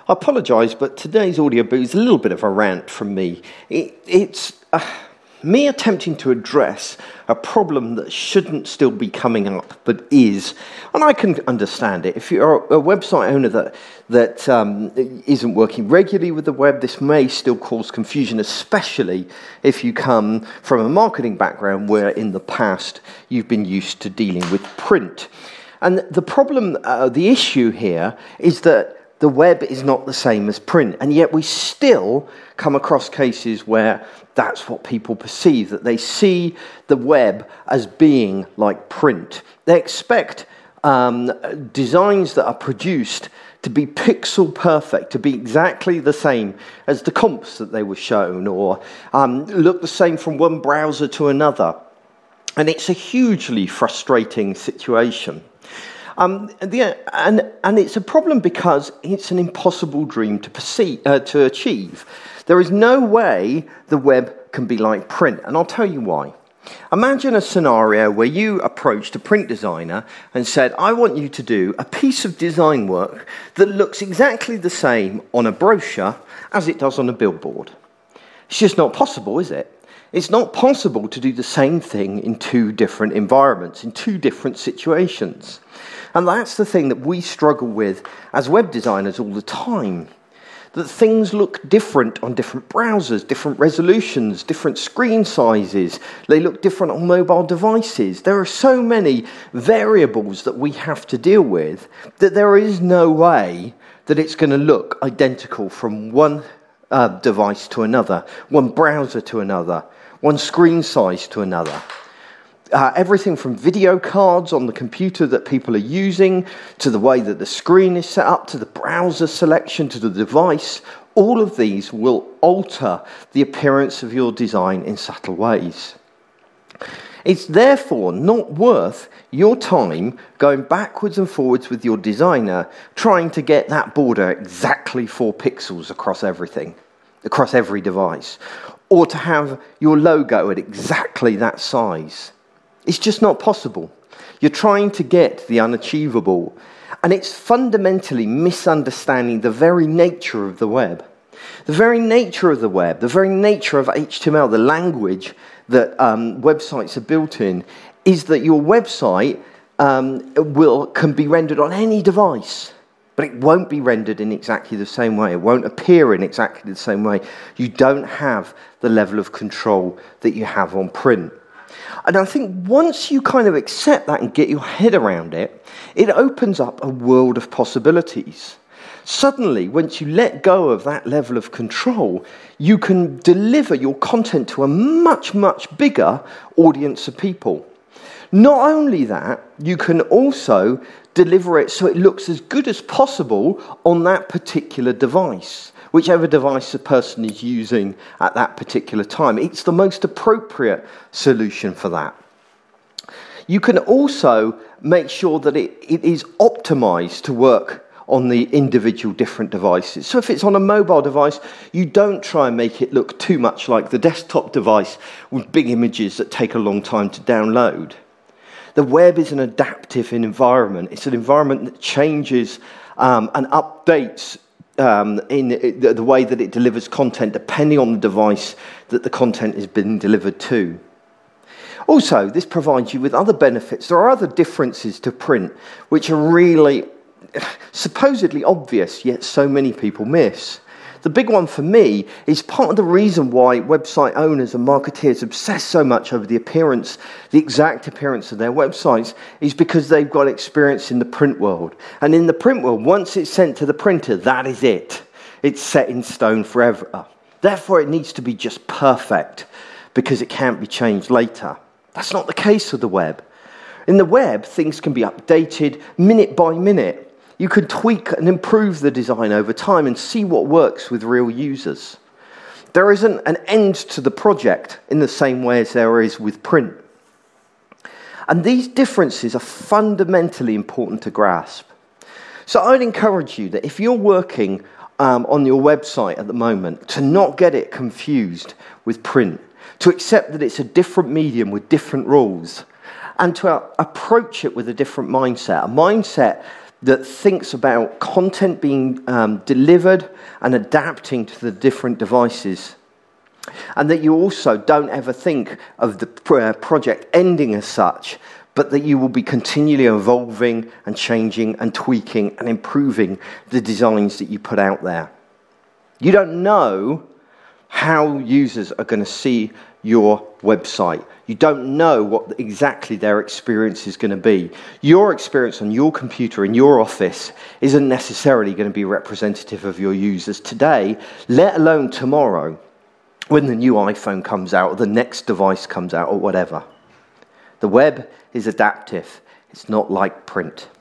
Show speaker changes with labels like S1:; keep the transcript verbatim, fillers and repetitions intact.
S1: I apologise, but today's audiobook is a little bit of a rant from me. It, it's uh, me attempting to address a problem that shouldn't still be coming up, but is. And I can understand it. If you're a website owner that, that um, isn't working regularly with the web, this may still cause confusion, especially if you come from a marketing background where in the past you've been used to dealing with print. And the problem, uh, the issue here is that the web is not the same as print, and yet we still come across cases where that's what people perceive, that they see the web as being like print. They expect um, designs that are produced to be pixel perfect, to be exactly the same as the comps that they were shown, or um, look the same from one browser to another. And it's a hugely frustrating situation. Um, the, and, and it's a problem because it's an impossible dream to, perceive, uh, to achieve. There is no way the web can be like print, and I'll tell you why. Imagine a scenario where you approached a print designer and said, I want you to do a piece of design work that looks exactly the same on a brochure as it does on a billboard. It's just not possible, is it? It's not possible to do the same thing in two different environments, in two different situations. And that's the thing that we struggle with as web designers all the time. That things look different on different browsers, different resolutions, different screen sizes. They look different on mobile devices. There are so many variables that we have to deal with that there is no way that it's going to look identical from one uh, device to another, one browser to another, one screen size to another. Uh, everything from video cards on the computer that people are using, to the way that the screen is set up, to the browser selection, to the device, all of these will alter the appearance of your design in subtle ways. It's therefore not worth your time going backwards and forwards with your designer, trying to get that border exactly four pixels across everything, across every device, or to have your logo at exactly that size. It's just not possible. You're trying to get the unachievable, and it's fundamentally misunderstanding the very nature of the web. The very nature of the web, the very nature of H T M L, the language that um, websites are built in, is that your website um, will can be rendered on any device, but it won't be rendered in exactly the same way. It won't appear in exactly the same way. You don't have the level of control that you have on print. And I think once you kind of accept that and get your head around it, it opens up a world of possibilities. Suddenly, once you let go of that level of control, you can deliver your content to a much, much bigger audience of people. Not only that, you can also deliver it so it looks as good as possible on that particular device, whichever device the person is using at that particular time. It's the most appropriate solution for that. You can also make sure that it, it is optimized to work on the individual different devices. So if it's on a mobile device, you don't try and make it look too much like the desktop device with big images that take a long time to download. The web is an adaptive environment. It's an environment that changes um, and updates Um, in the, the way that it delivers content, depending on the device that the content is being delivered to. Also, this provides you with other benefits. There are other differences to print, which are really supposedly obvious, yet so many people miss. The big one for me is part of the reason why website owners and marketeers obsess so much over the appearance, the exact appearance of their websites, is because they've got experience in the print world. And in the print world, once it's sent to the printer, that is it. It's set in stone forever. Therefore, it needs to be just perfect because it can't be changed later. That's not the case with the web. In the web, things can be updated minute by minute. You can tweak and improve the design over time and see what works with real users. There isn't an end to the project in the same way as there is with print. And these differences are fundamentally important to grasp. So I'd encourage you that if you're working um, on your website at the moment, to not get it confused with print, to accept that it's a different medium with different rules, and to uh, approach it with a different mindset, a mindset that thinks about content being um, delivered and adapting to the different devices. And that you also don't ever think of the project ending as such, but that you will be continually evolving and changing and tweaking and improving the designs that you put out there. You don't know how users are going to see your website. You don't know what exactly their experience is going to be. Your experience on your computer in your office isn't necessarily going to be representative of your users today, let alone tomorrow, when the new iPhone comes out or the next device comes out or whatever. The web is adaptive. It's not like print.